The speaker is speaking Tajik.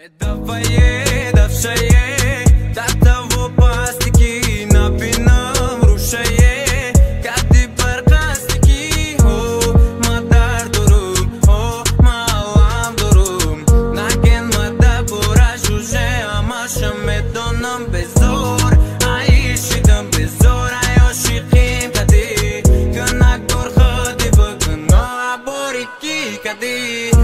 Davaye, davshaye, tahta wo pastiki, na pinam rushaye, kati barqastiki, ho, ma dar durum, ho, ma alam durum, naken ma da bura shushe, ama shame donam bezor, aishidam bezor, ayo shiqim kadi, kanak dur khadi bagno, aboriki kadi.